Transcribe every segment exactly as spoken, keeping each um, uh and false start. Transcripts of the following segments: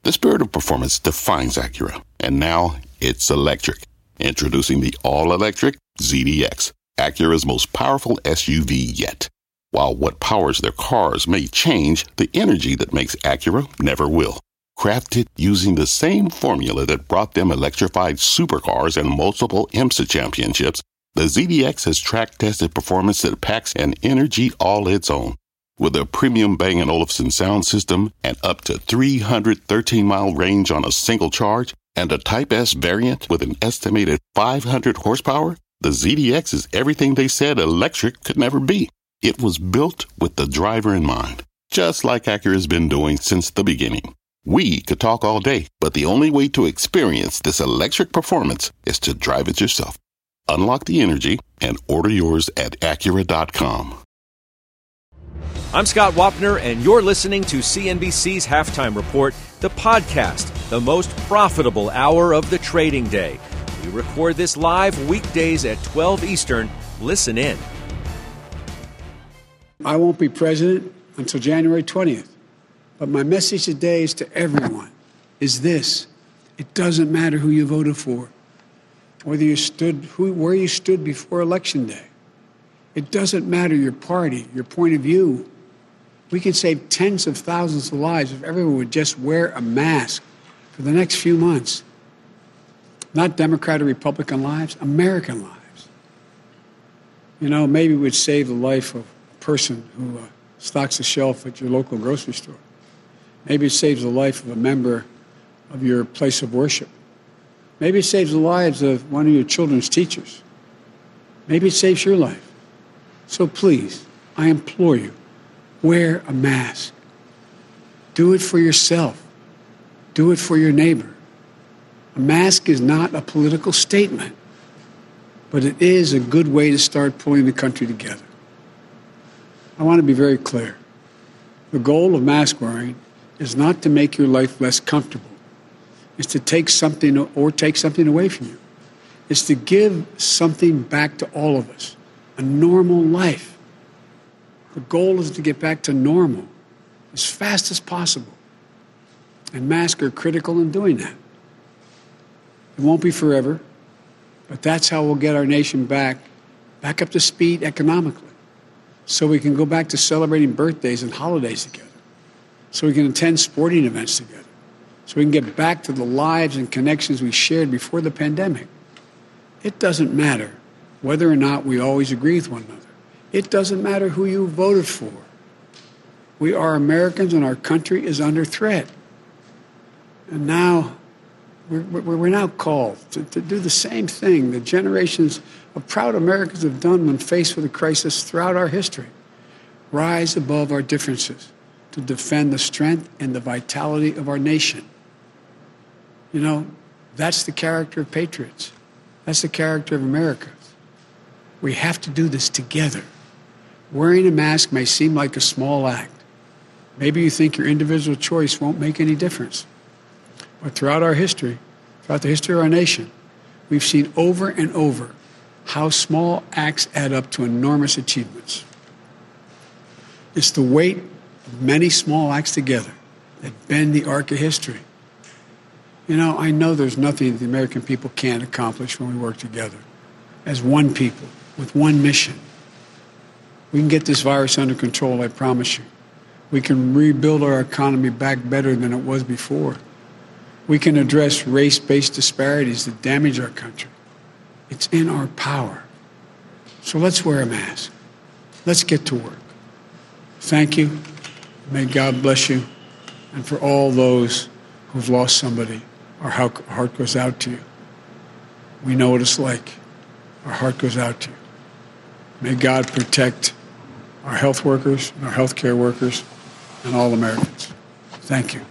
The spirit of performance defines Acura, and now it's electric. Introducing the all-electric Z D X, Acura's most powerful S U V yet. While what powers their cars may change, the energy that makes Acura never will. Crafted using the same formula that brought them electrified supercars and multiple IMSA championships, the Z D X has track-tested performance that packs an energy all its own. With a premium Bang and Olufsen sound system and up to three hundred thirteen mile range on a single charge, and a Type S variant with an estimated five hundred horsepower, the Z D X is everything they said electric could never be. It was built with the driver in mind, just like Acura's been doing since the beginning. We could talk all day, but the only way to experience this electric performance is to drive it yourself. Unlock the energy and order yours at Acura dot com. I'm Scott Wapner, and you're listening to C N B C's Halftime Report, the podcast, the most profitable hour of the trading day. We record this live weekdays at twelve Eastern. Listen in. I won't be president until January twentieth. But my message today is to everyone is this. It doesn't matter who you voted for, whether you stood, who, where you stood before Election Day. It doesn't matter your party, your point of view. We could save tens of thousands of lives if everyone would just wear a mask for the next few months. Not Democrat or Republican lives, American lives. You know, maybe we'd save the life of a person who uh, stocks a shelf at your local grocery store. Maybe it saves the life of a member of your place of worship. Maybe it saves the lives of one of your children's teachers. Maybe it saves your life. So please, I implore you, wear a mask. Do it for yourself. Do it for your neighbor. A mask is not a political statement, but it is a good way to start pulling the country together. I want to be very clear. The goal of mask wearing is not to make your life less comfortable. It's to take something or take something away from you. It's to give something back to all of us, a normal life. The goal is to get back to normal as fast as possible. And masks are critical in doing that. It won't be forever, but that's how we'll get our nation back, back up to speed economically, so we can go back to celebrating birthdays and holidays together, so we can attend sporting events together, so we can get back to the lives and connections we shared before the pandemic. It doesn't matter whether or not we always agree with one another. It doesn't matter who you voted for. We are Americans, and our country is under threat. And now we're, we're now called to, to do the same thing that generations of proud Americans have done when faced with a crisis throughout our history. Rise above our differences to defend the strength and the vitality of our nation. You know, that's the character of patriots. That's the character of Americans. We have to do this together. Wearing a mask may seem like a small act. Maybe you think your individual choice won't make any difference. But throughout our history, throughout the history of our nation, we've seen over and over how small acts add up to enormous achievements. It's the weight of many small acts together that bend the arc of history. You know, I know there's nothing the American people can't accomplish when we work together as one people with one mission. We can get this virus under control, I promise you. We can rebuild our economy back better than it was before. We can address race-based disparities that damage our country. It's in our power. So let's wear a mask. Let's get to work. Thank you. May God bless you. And for all those who've lost somebody, our heart goes out to you. We know what it's like. Our heart goes out to you. May God protect our health workers and our healthcare workers and all Americans. Thank you.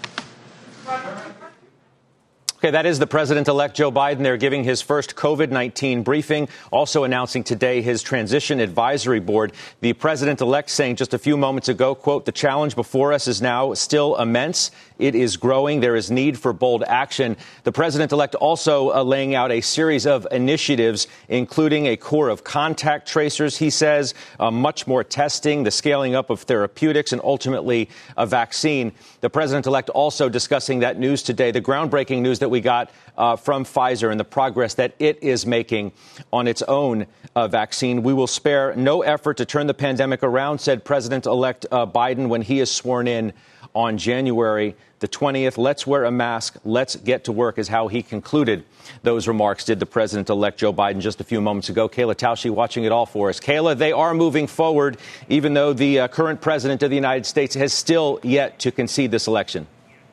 Okay, that is the president-elect Joe Biden. They're giving his first COVID nineteen briefing, also announcing today his transition advisory board. The president-elect saying just a few moments ago, quote, "The challenge before us is now still immense. It is growing. There is need for bold action. The president-elect also uh, laying out a series of initiatives, including a corps of contact tracers, he says, uh, much more testing, the scaling up of therapeutics, and ultimately a vaccine. The president-elect also discussing that news today, the groundbreaking news that we got uh, from Pfizer and the progress that it is making on its own uh, vaccine. We will spare no effort to turn the pandemic around, said President-elect uh, Biden when he is sworn in on January the twentieth. Let's wear a mask. Let's get to work is how he concluded those remarks, did the president-elect Joe Biden just a few moments ago. Kayla Tausche watching it all for us. Kayla, they are moving forward, even though the uh, current president of the United States has still yet to concede this election.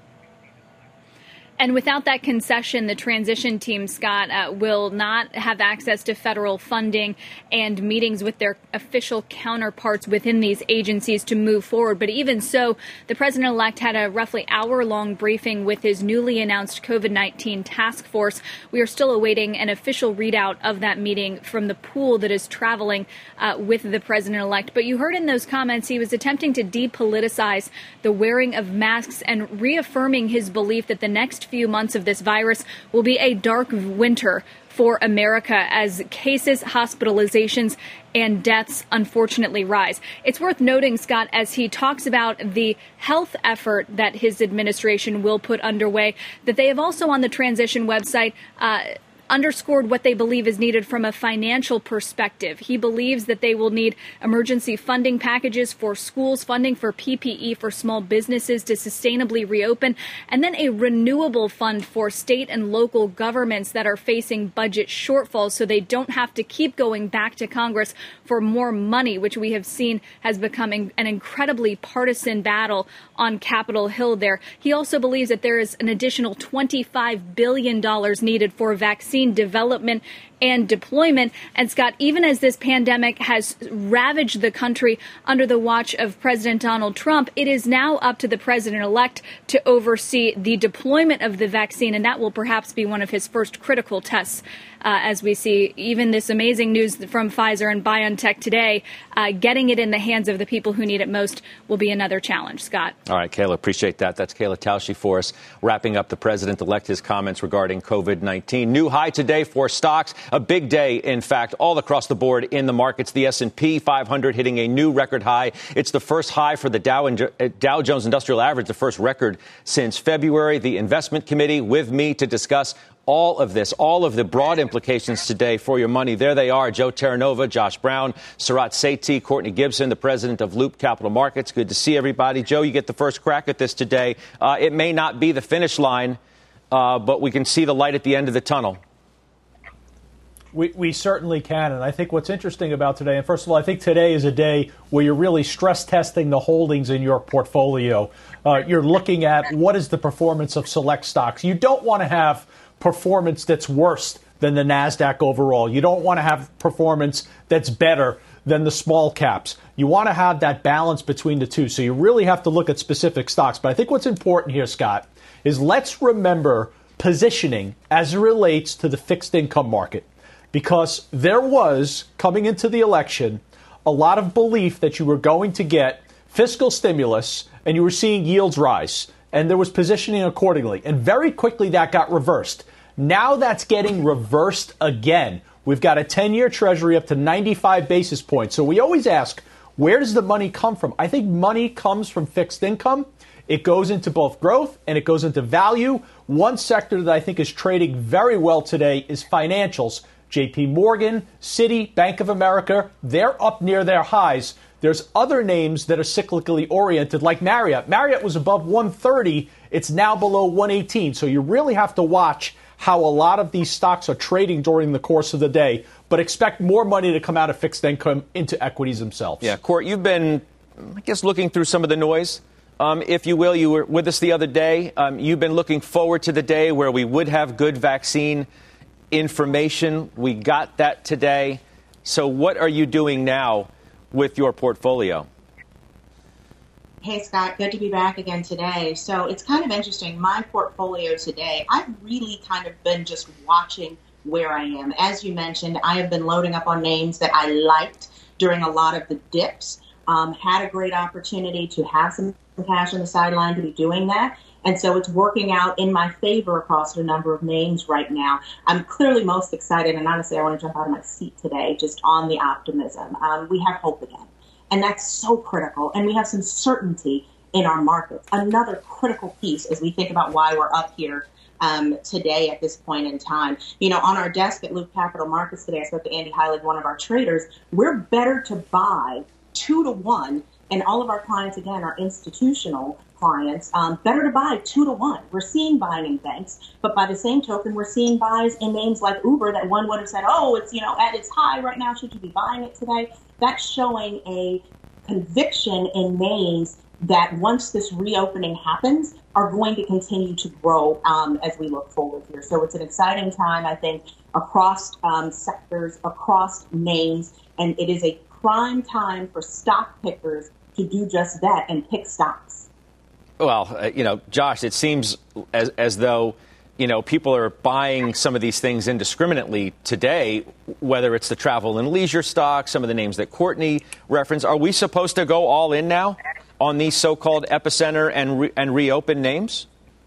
And without that concession, the transition team, Scott, uh, will not have access to federal funding and meetings with their official counterparts within these agencies to move forward. But even so, the president-elect had a roughly hour-long briefing with his newly announced COVID nineteen task force. We are still awaiting an official readout of that meeting from the pool that is traveling uh, with the president-elect. But you heard in those comments he was attempting to depoliticize the wearing of masks and reaffirming his belief that the next few months of this virus will be a dark winter for America as cases, hospitalizations, and deaths unfortunately rise. It's worth noting, Scott, as he talks about the health effort that his administration will put underway, that they have also on the transition website uh, underscored what they believe is needed from a financial perspective. He believes that they will need emergency funding packages for schools, funding for P P E for small businesses to sustainably reopen, and then a renewable fund for state and local governments that are facing budget shortfalls so they don't have to keep going back to Congress for more money, which we have seen has become an incredibly partisan battle on Capitol Hill there. He also believes that there is an additional twenty-five billion dollars needed for vaccine development and deployment. And Scott, even as this pandemic has ravaged the country under the watch of President Donald Trump, it is now up to the president-elect to oversee the deployment of the vaccine. And that will perhaps be one of his first critical tests. Uh, as we see even this amazing news from Pfizer and BioNTech today, uh, getting it in the hands of the people who need it most will be another challenge. Scott. All right, Kayla, appreciate that. That's Kayla Tausche for us, wrapping up the president-elect, his comments regarding COVID nineteen. New high today for stocks. A big day, in fact, all across the board in the markets. The S and P five hundred hitting a new record high. It's the first high for the Dow, Dow Jones Industrial Average, the first record since February. The investment committee with me to discuss all of this, all of the broad implications today for your money. There they are. Joe Terranova, Josh Brown, Sarat Sethi, Courtney Gibson, the president of Loop Capital Markets. Good to see everybody. Joe, you get the first crack at this today. Uh, it may not be the finish line, uh, but we can see the light at the end of the tunnel. We, we certainly can. And I think what's interesting about today, and first of all, I think today is a day where you're really stress testing the holdings in your portfolio. Uh, you're looking at what is the performance of select stocks. You don't want to have performance that's worse than the NASDAQ overall. You don't want to have performance that's better than the small caps. You want to have that balance between the two. So you really have to look at specific stocks. But I think what's important here, Scott, is let's remember positioning as it relates to the fixed income market. Because there was, coming into the election, a lot of belief that you were going to get fiscal stimulus and you were seeing yields rise. And there was positioning accordingly. And very quickly that got reversed. Now that's getting reversed again. We've got a ten-year Treasury up to ninety-five basis points. So we always ask, where does the money come from? I think money comes from fixed income. It goes into both growth and it goes into value. One sector that I think is trading very well today is financials. J P Morgan, Citi, Bank of America, they're up near their highs. There's other names that are cyclically oriented, like Marriott. Marriott was above one thirty. It's now below one eighteen. So you really have to watch how a lot of these stocks are trading during the course of the day, but expect more money to come out of fixed income into equities themselves. Yeah, Court, you've been, I guess, looking through some of the noise, um, if you will. You were with us the other day. Um, you've been looking forward to the day where we would have good vaccine information. We got that today. So what are you doing now with your portfolio? Hey, Scott, good to be back again today. So it's kind of interesting. My portfolio today, I've really kind of been just watching where I am. As you mentioned, I have been loading up on names that I liked during a lot of the dips. Um, had a great opportunity to have some cash on the sideline to be doing that. And so it's working out in my favor across a number of names right now. I'm clearly most excited, and honestly, I want to jump out of my seat today just on the optimism. Um, we have hope again, and that's so critical. And we have some certainty in our markets. Another critical piece as we think about why we're up here um, today at this point in time. You know, on our desk at Loop Capital Markets today, I spoke to Andy Heilig, one of our traders. We're better to buy two to one, and all of our clients, again, are institutional clients, um, better to buy two to one. We're seeing buying in banks, but by the same token, we're seeing buys in names like Uber that one would have said, oh, it's, you know, at its high right now. Should you be buying it today? That's showing a conviction in names that once this reopening happens, are going to continue to grow um, as we look forward here. So it's an exciting time, I think, across um, sectors, across names, and it is a prime time for stock pickers to do just that and pick stocks. Well, uh, you know, Josh, it seems as as though, you know, people are buying some of these things indiscriminately today, whether it's the travel and leisure stocks, some of the names that Courtney referenced. Are we supposed to go all in now on these so-called epicenter and re- and reopen names?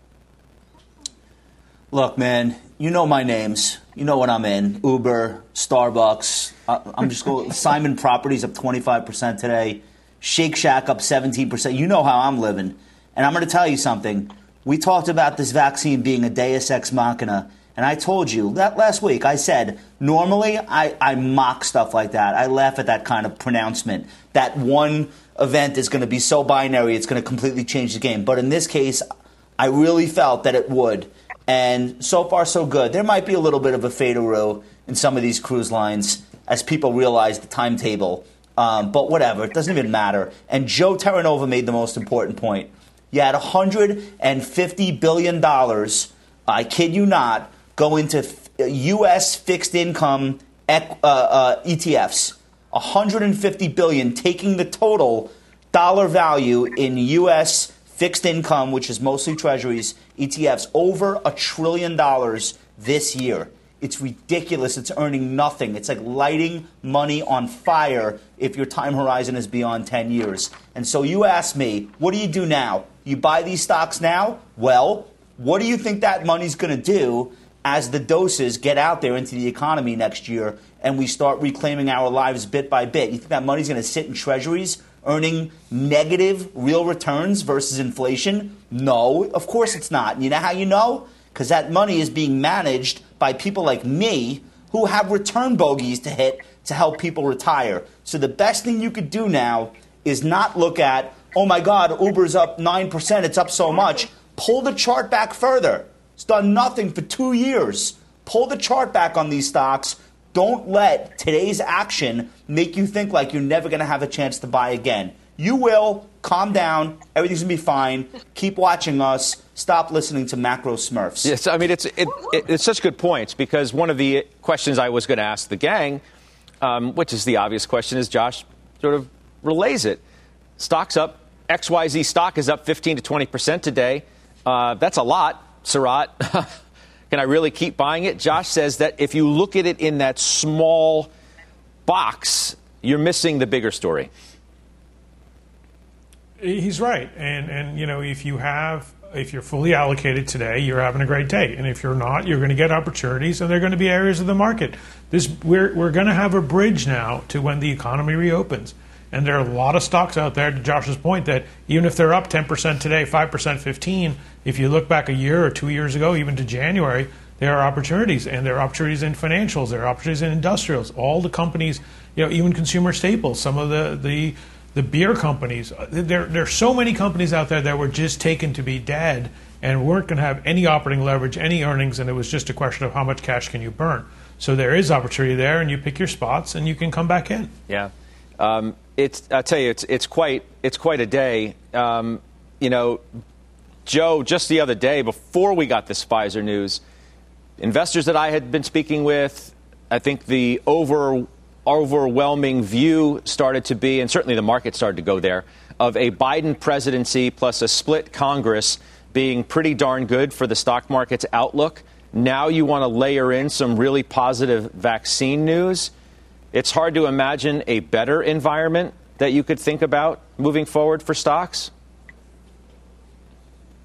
Look, man, you know my names. You know what I'm in. Uber, Starbucks. Uh, I'm just going. Simon Properties up twenty-five percent today. Shake Shack up seventeen percent. You know how I'm living. And I'm going to tell you something. We talked about this vaccine being a deus ex machina. And I told you that last week. I said, normally I, I mock stuff like that. I laugh at that kind of pronouncement. That one event is going to be so binary, it's going to completely change the game. But in this case, I really felt that it would. And so far, so good. There might be a little bit of a fadeaway in some of these cruise lines as people realize the timetable. Um, but whatever, it doesn't even matter. And Joe Terranova made the most important point. You had one hundred fifty billion dollars, I kid you not, go into U S fixed income uh, uh, E T Fs. one hundred fifty billion dollars, taking the total dollar value in U S fixed income, which is mostly treasuries, E T Fs, over a trillion dollars this year. It's ridiculous. It's earning nothing. It's like lighting money on fire if your time horizon is beyond ten years. And so you ask me, what do you do now? You buy these stocks now? Well, what do you think that money's going to do as the doses get out there into the economy next year and we start reclaiming our lives bit by bit? You think that money's going to sit in treasuries earning negative real returns versus inflation? No, of course it's not. And you know how you know? Because that money is being managed by people like me who have return bogeys to hit to help people retire. So the best thing you could do now is not look at, oh my God, Uber's up nine percent, it's up so much. Pull the chart back further. It's done nothing for two years. Pull the chart back on these stocks. Don't let today's action make you think like you're never going to have a chance to buy again. You will. Calm down. Everything's going to be fine. Keep watching us. Stop listening to macro smurfs. Yes, I mean, it's it, it, it's such good points because one of the questions I was going to ask the gang, um, which is the obvious question, is Josh sort of relays it. Stock's up. X Y Z stock is up fifteen to twenty percent today. Uh, that's a lot, Sarat. Can I really keep buying it? Josh says that if you look at it in that small box, you're missing the bigger story. He's right. And, and you know, if you have, if you're fully allocated today, you're having a great day. And if you're not, you're going to get opportunities, and they're going to be areas of the market. This We're, we're going to have a bridge now to when the economy reopens. And there are a lot of stocks out there, to Josh's point, that even if they're up ten percent today, five percent, fifteen, if you look back a year or two years ago, even to January, there are opportunities. And there are opportunities in financials. There are opportunities in industrials. All the companies, you know, even consumer staples, some of the, the, the beer companies. There, there are so many companies out there that were just taken to be dead and weren't going to have any operating leverage, any earnings, and it was just a question of how much cash can you burn. So there is opportunity there, and you pick your spots, and you can come back in. Yeah. Um, it's, I tell you, it's it's quite it's quite a day. Um, you know, Joe, just the other day, before we got this Pfizer news, investors that I had been speaking with, I think the over overwhelming view started to be, and certainly the market started to go there, of a Biden presidency plus a split Congress being pretty darn good for the stock market's outlook. Now you want to layer in some really positive vaccine news. It's hard to imagine a better environment that you could think about moving forward for stocks.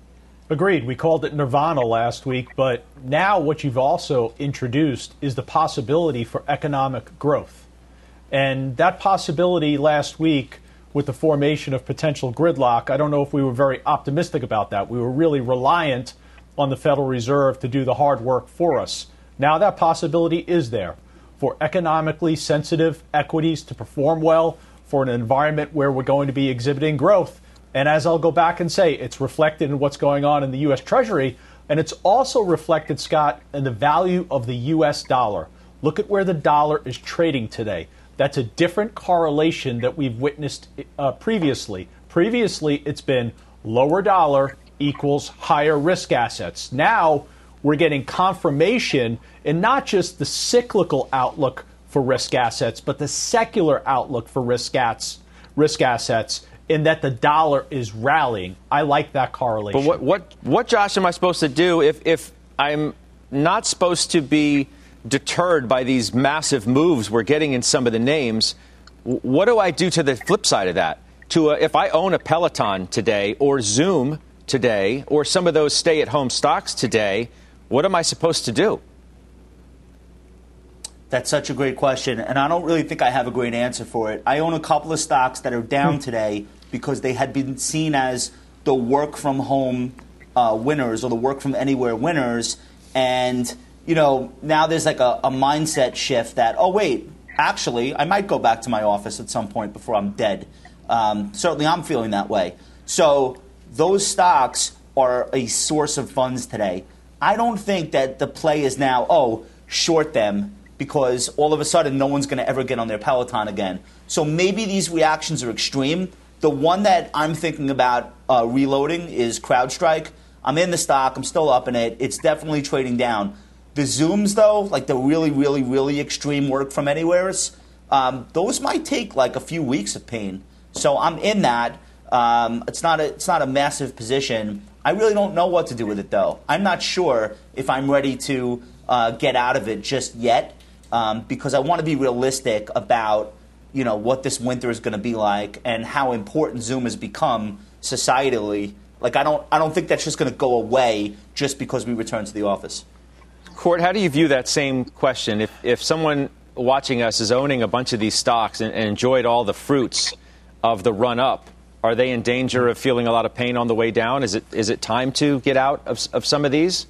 Agreed. We called it nirvana last week, but now what you've also introduced is the possibility for economic growth. And that possibility last week with the formation of potential gridlock, I don't know if we were very optimistic about that. We were really reliant on the Federal Reserve to do the hard work for us. Now that possibility is there for economically sensitive equities to perform well, for an environment where we're going to be exhibiting growth. And as I'll go back and say, it's reflected in what's going on in the U S. Treasury, and it's also reflected, Scott, in the value of the U S dollar. Look at where the dollar is trading today. That's a different correlation that we've witnessed uh, previously. Previously, it's been lower dollar equals higher risk assets. Now, we're getting confirmation in not just the cyclical outlook for risk assets, but the secular outlook for risk, ats, risk assets, in that the dollar is rallying. I like that correlation. But what, what, what, Josh, am I supposed to do if, if I'm not supposed to be deterred by these massive moves we're getting in some of the names? What do I do to the flip side of that? To a, if I own a Peloton today or Zoom today or some of those stay-at-home stocks today, what am I supposed to do? That's such a great question, and I don't really think I have a great answer for it. I own a couple of stocks that are down today because they had been seen as the work-from-home uh, winners or the work-from-anywhere winners, and, you know, now there's like a, a mindset shift that, oh, wait, actually, I might go back to my office at some point before I'm dead. Um, certainly I'm feeling that way. So those stocks are a source of funds today. I don't think that the play is now, oh, short them, because all of a sudden no one's going to ever get on their Peloton again. So maybe these reactions are extreme. The one that I'm thinking about uh, reloading is CrowdStrike. I'm in the stock. I'm still up in it. It's definitely trading down. The Zooms, though, like the really, really, really extreme work from anywheres, um, those might take like a few weeks of pain. So I'm in that. Um, it's not a, it's not a massive position. I really don't know what to do with it, though. I'm not sure if I'm ready to uh, get out of it just yet. Um, because I want to be realistic about, you know, what this winter is going to be like and how important Zoom has become societally. Like, I don't, I don't think that's just going to go away just because we return to the office. Court, how do you view that same question? If if someone watching us is owning a bunch of these stocks and, and enjoyed all the fruits of the run up, are they in danger of feeling a lot of pain on the way down? Is it is it time to get out of of some of these?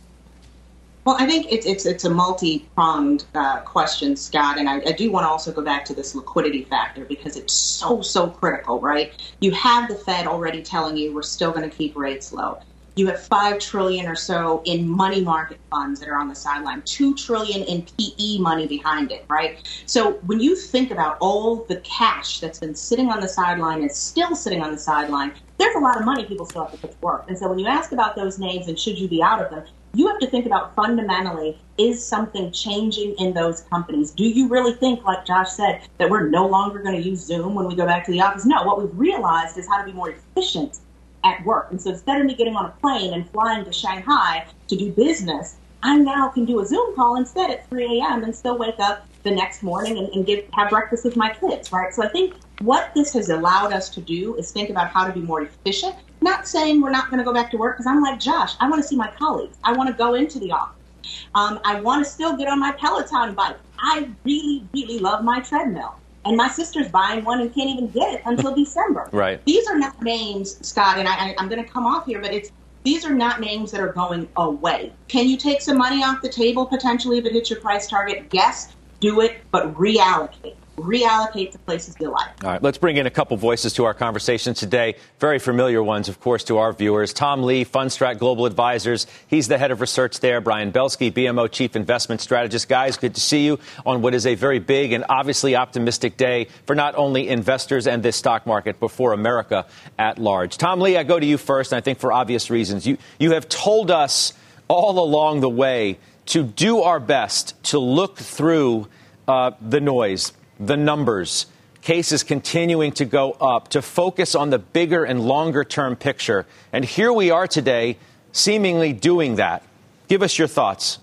Well, I think it's it's it's a multi-pronged uh, question, Scott, and I, I do want to also go back to this liquidity factor because it's so, so critical, right? You have the Fed already telling you we're still going to keep rates low. You have five trillion dollars or so in money market funds that are on the sideline, two trillion dollars in P E money behind it, right? So when you think about all the cash that's been sitting on the sideline and still sitting on the sideline, there's a lot of money people still have to put to work. And so when you ask about those names and should you be out of them, you have to think about fundamentally, is something changing in those companies? Do you really think, like Josh said, that we're no longer going to use Zoom when we go back to the office? No, what we've realized is how to be more efficient at work. And so instead of me getting on a plane and flying to Shanghai to do business, I now can do a Zoom call instead at three a.m. and still wake up the next morning and, and get, have breakfast with my kids, right? So I think what this has allowed us to do is think about how to be more efficient. Not saying we're not going to go back to work, because I'm like Josh. I want to see my colleagues. I want to go into the office. Um, I want to still get on my Peloton bike. I really, really love my treadmill. And my sister's buying one and can't even get it until December. Right. These are not names, Scott, and I, I, I'm going to come off here, but it's these are not names that are going away. Can you take some money off the table potentially if it hits your price target? Yes, do it, but reallocate. Reallocate to places you like. All right, let's bring in a couple voices to our conversation today. Very familiar ones, of course, to our viewers. Tom Lee, Fundstrat Global Advisors. He's the head of research there. Brian Belsky, B M O Chief Investment Strategist. Guys, good to see you on what is a very big and obviously optimistic day for not only investors and this stock market, but for America at large. Tom Lee, I go to you first, and I think for obvious reasons. You, you have told us all along the way to do our best to look through uh, the noise, the numbers, cases continuing to go up, to focus on the bigger and longer term picture. And here we are today, seemingly doing that. Give us your thoughts.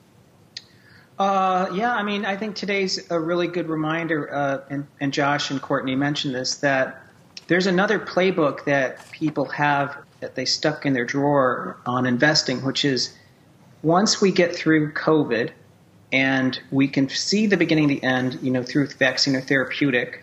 Uh, yeah, I mean, I think today's a really good reminder, uh, and, and Josh and Courtney mentioned this, that there's another playbook that people have that they stuck in their drawer on investing, which is once we get through COVID and we can see the beginning of the end, you know, through vaccine or therapeutic,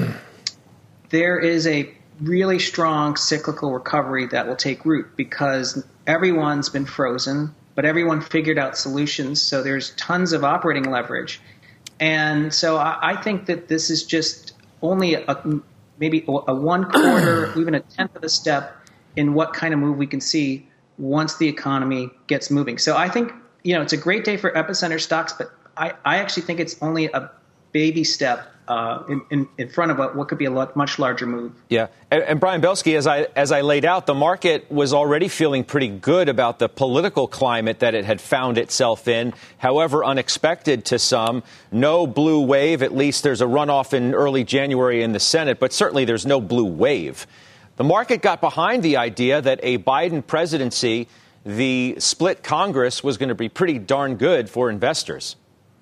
there is a really strong cyclical recovery that will take root because everyone's been frozen, but everyone figured out solutions. So there's tons of operating leverage. And so I, I think that this is just only a, maybe a one quarter, even a tenth of a step in what kind of move we can see once the economy gets moving. So I think, you know, it's a great day for epicenter stocks, but I, I actually think it's only a baby step uh, in, in, in front of a, what could be a lot, much larger move. Yeah. And, and Brian Belski, as I as I laid out, the market was already feeling pretty good about the political climate that it had found itself in, however unexpected to some. No blue wave. At least there's a runoff in early January in the Senate, but certainly there's no blue wave. The market got behind the idea that a Biden presidency, the split Congress, was going to be pretty darn good for investors.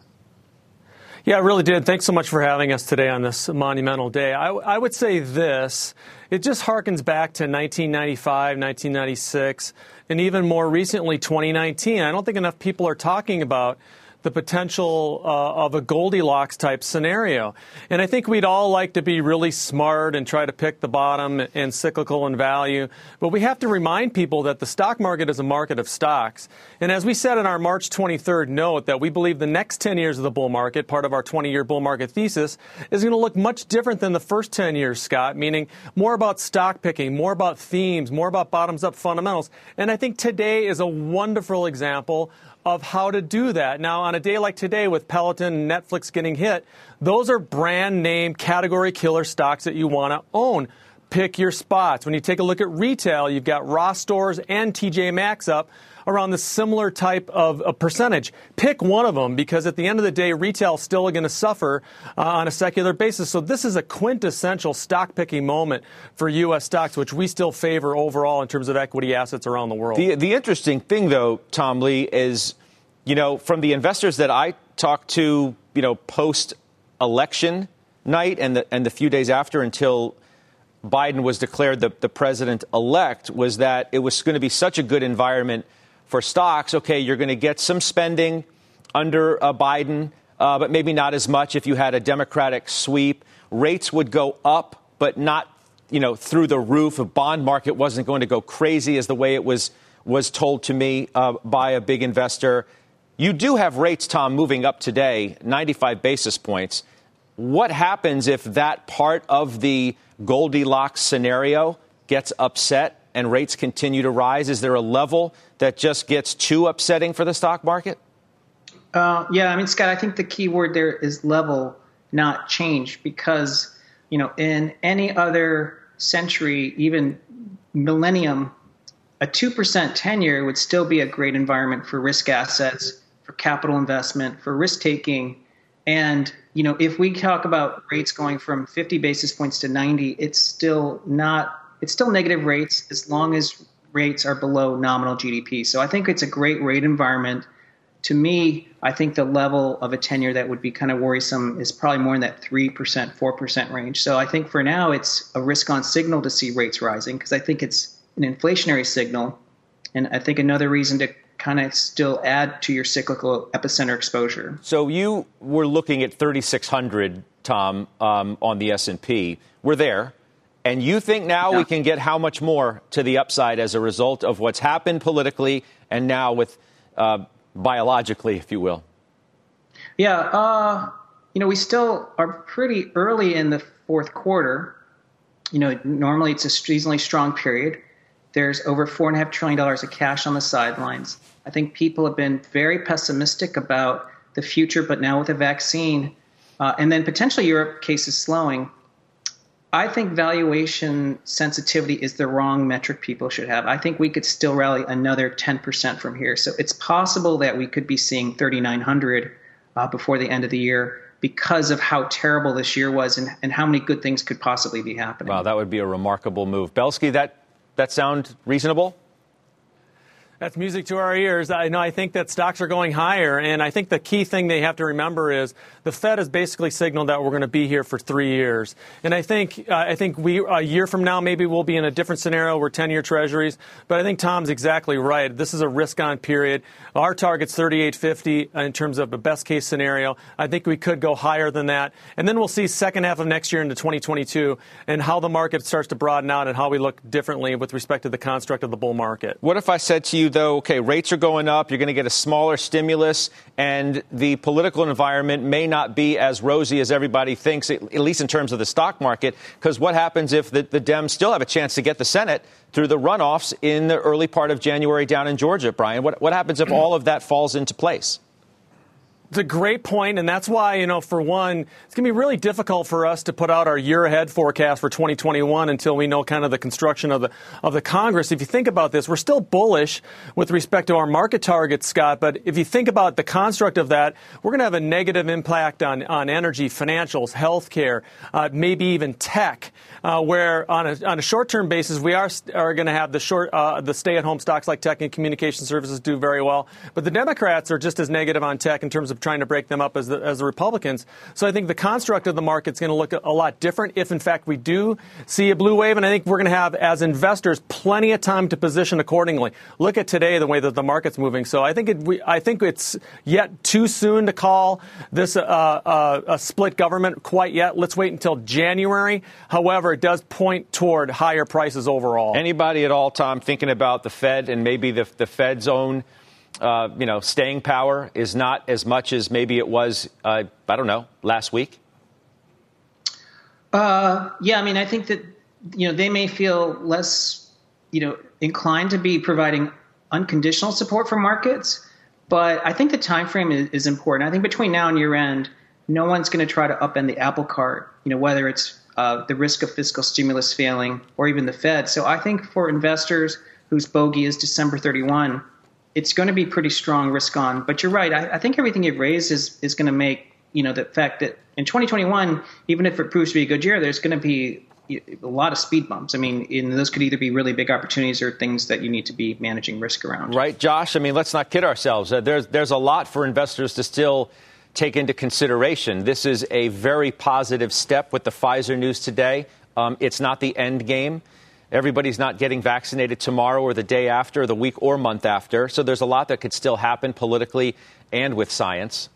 Yeah, it really did. Thanks so much for having us today on this monumental day. I, I would say this. It just harkens back to nineteen ninety-five, nineteen ninety-six, and even more recently, twenty nineteen. I don't think enough people are talking about the potential uh, of a Goldilocks type scenario. And I think we'd all like to be really smart and try to pick the bottom and cyclical and value. But we have to remind people that the stock market is a market of stocks. And as we said in our March twenty-third note, that we believe the next ten years of the bull market, part of our twenty-year bull market thesis, is going to look much different than the first ten years, Scott, meaning more about stock picking, more about themes, more about bottoms-up fundamentals. And I think today is a wonderful example of how to do that. Now, on a day like today with Peloton and Netflix getting hit, those are brand name category killer stocks that you want to own. Pick your spots. When you take a look at retail, you've got Ross Stores and T J Maxx up around the similar type of a percentage. Pick one of them because at the end of the day, retail is still going to suffer uh, on a secular basis. So this is a quintessential stock picking moment for U S stocks, which we still favor overall in terms of equity assets around the world. The, the interesting thing, though, Tom Lee, is, you know, from the investors that I talked to, you know, post-election night and the, and the few days after until Biden was declared the, the president-elect, was that it was going to be such a good environment for stocks. Okay, you're going to get some spending under uh, Biden, uh, but maybe not as much if you had a Democratic sweep. Rates would go up, but not, you know, through the roof. A bond market wasn't going to go crazy as the way it was was told to me uh, by a big investor. You do have rates, Tom, moving up today, ninety-five basis points. What happens if that part of the Goldilocks scenario gets upset and rates continue to rise? Is there a level that just gets too upsetting for the stock market? Uh, yeah, I mean, Scott, I think the key word there is level, not change, because, you know, in any other century, even millennium, a two percent ten-year would still be a great environment for risk assets, for capital investment, for risk taking. And, you know, if we talk about rates going from fifty basis points to ninety, it's still not, it's still negative rates as long as rates are below nominal G D P. So I think it's a great rate environment. To me, I think the level of a ten-year that would be kind of worrisome is probably more in that three percent, four percent range. So I think for now, it's a risk-on signal to see rates rising because I think it's an inflationary signal. And I think another reason to kind of still add to your cyclical epicenter exposure. So you were looking at thirty-six hundred, Tom, um, on the S and P. We're there. And you think now yeah. we can get how much more to the upside as a result of what's happened politically and now with uh, biologically, if you will? Yeah. Uh, you know, we still are pretty early in the fourth quarter. You know, normally it's a seasonally strong period. There's over four and a half trillion dollars of cash on the sidelines. I think people have been very pessimistic about the future, but now with a vaccine uh, and then potentially Europe cases slowing, I think valuation sensitivity is the wrong metric people should have. I think we could still rally another ten percent from here. So it's possible that we could be seeing thirty-nine hundred uh, before the end of the year because of how terrible this year was and, and how many good things could possibly be happening. Wow, that would be a remarkable move. Belski, that That sound reasonable? That's music to our ears. I know. I think that stocks are going higher, and I think the key thing they have to remember is the Fed has basically signaled that we're going to be here for three years. And I think uh, I think we a year from now maybe we'll be in a different scenario where ten-year Treasuries. But I think Tom's exactly right. This is a risk-on period. Our target's thirty-eight fifty in terms of the best-case scenario. I think we could go higher than that, and then we'll see second half of next year into twenty twenty-two and how the market starts to broaden out and how we look differently with respect to the construct of the bull market. What if I said to you, though, okay, rates are going up, you're going to get a smaller stimulus, and the political environment may not be as rosy as everybody thinks, at least in terms of the stock market, because what happens if the, the Dems still have a chance to get the Senate through the runoffs in the early part of January down in Georgia, Brian? What, what happens if all of that falls into place? It's a great point, and that's why, you know, for one, it's going to be really difficult for us to put out our year-ahead forecast for twenty twenty-one until we know kind of the construction of the of the Congress. If you think about this, we're still bullish with respect to our market targets, Scott, but if you think about the construct of that, we're going to have a negative impact on, on energy, financials, healthcare, uh, maybe even tech, uh, where on a, on a short-term basis, we are are going to have the short uh, the stay-at-home stocks like tech and communication services do very well, but the Democrats are just as negative on tech in terms of trying to break them up as the, as the Republicans. So I think the construct of the market's going to look a, a lot different if, in fact, we do see a blue wave. And I think we're going to have, as investors, plenty of time to position accordingly. Look at today, the way that the market's moving. So I think it, we, I think it's yet too soon to call this uh, uh, a split government quite yet. Let's wait until January. However, it does point toward higher prices overall. Anybody at all, Tom, thinking about the Fed and maybe the, the Fed's own Uh, you know, staying power is not as much as maybe it was, uh, I don't know, last week? Uh, yeah, I mean, I think that, you know, they may feel less, you know, inclined to be providing unconditional support for markets. But I think the time frame is, is important. I think between now and year end, no one's going to try to upend the apple cart, you know, whether it's uh, the risk of fiscal stimulus failing or even the Fed. So I think for investors whose bogey is December thirty-first, it's going to be pretty strong risk on. But you're right. I, I think everything you've raised is, is going to make, you know, the fact that in twenty twenty-one, even if it proves to be a good year, there's going to be a lot of speed bumps. I mean, in, those could either be really big opportunities or things that you need to be managing risk around. Right, Josh? I mean, let's not kid ourselves. Uh, there's, there's a lot for investors to still take into consideration. This is a very positive step with the Pfizer news today. Um, it's not the end game. Everybody's not getting vaccinated tomorrow or the day after, the week or month after. So there's a lot that could still happen politically and with science.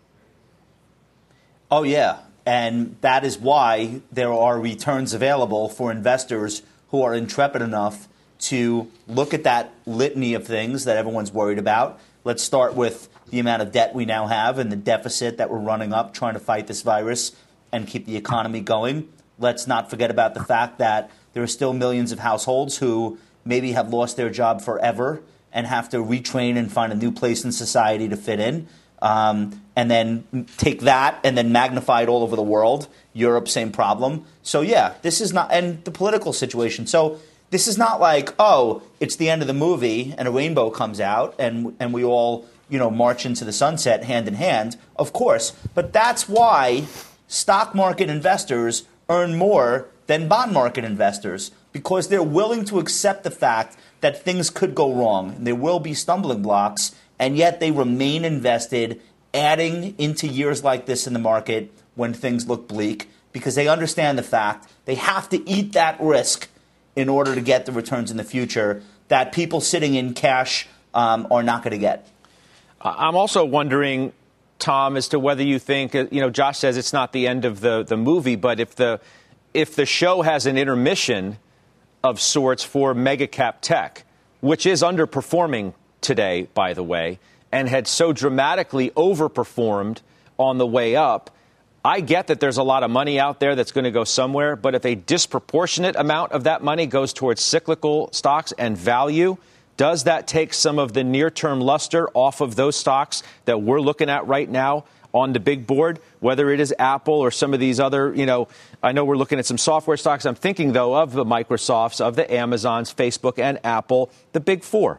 Oh, yeah. And that is why there are returns available for investors who are intrepid enough to look at that litany of things that everyone's worried about. Let's start with the amount of debt we now have and the deficit that we're running up trying to fight this virus and keep the economy going. Let's not forget about the fact that there are still millions of households who maybe have lost their job forever and have to retrain and find a new place in society to fit in. Um, and then take that and then magnify it all over the world. Europe, same problem. So, yeah, this is not – and the political situation. So this is not like, oh, it's the end of the movie and a rainbow comes out and and we all, you know, march into the sunset hand in hand. Of course. But that's why stock market investors earn more than bond market investors, because they're willing to accept the fact that things could go wrong. There will be stumbling blocks, and yet they remain invested, adding into years like this in the market when things look bleak, because they understand the fact they have to eat that risk in order to get the returns in the future that people sitting in cash um, are not going to get. I'm also wondering, Tom, as to whether you think, you know, Josh says it's not the end of the, the movie, but if the if the show has an intermission of sorts for mega cap tech, which is underperforming today, by the way, and had so dramatically overperformed on the way up, I get that there's a lot of money out there that's going to go somewhere, but if a disproportionate amount of that money goes towards cyclical stocks and value, does that take some of the near-term luster off of those stocks that we're looking at right now on the big board, whether it is Apple or some of these other, you know, I know we're looking at some software stocks. I'm thinking, though, of the Microsofts, of the Amazons, Facebook, and Apple, the big four.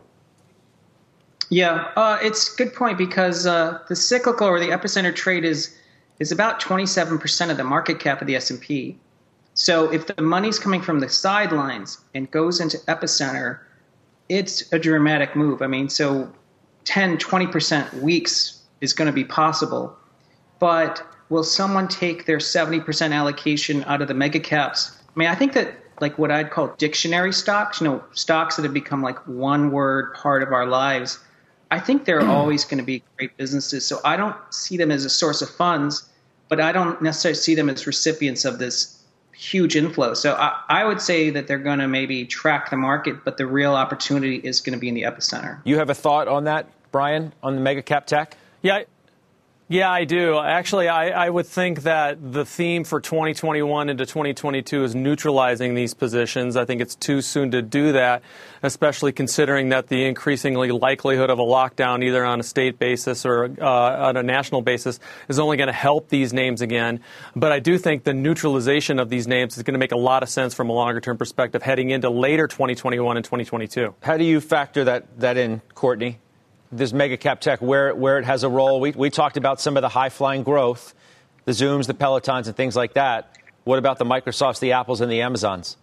Yeah, uh, it's a good point because uh, the cyclical or the epicenter trade is is about twenty-seven percent of the market cap of the S and P. So if the money's coming from the sidelines and goes into epicenter, it's a dramatic move. I mean, so ten, twenty percent weeks is going to be possible. But will someone take their seventy percent allocation out of the mega caps? I mean, I think that like what I'd call dictionary stocks, you know, stocks that have become like one word part of our lives, I think they're always going to be great businesses. So I don't see them as a source of funds, but I don't necessarily see them as recipients of this huge inflow. So I, I would say that they're going to maybe track the market, but the real opportunity is going to be in the epicenter. You have a thought on that, Brian, on the mega cap tech? Yeah. Yeah, I do. Actually, I, I would think that the theme for twenty twenty-one into twenty twenty-two is neutralizing these positions. I think it's too soon to do that, especially considering that the increasingly likelihood of a lockdown, either on a state basis or uh, on a national basis, is only going to help these names again. But I do think the neutralization of these names is going to make a lot of sense from a longer-term perspective heading into later twenty twenty-one and twenty twenty-two. How do you factor that, that in, Courtney? This mega cap tech, where where it has a role. We we talked about some of the high flying growth, the Zooms, the Pelotons, and things like that. What about the Microsofts, the Apples, and the Amazons?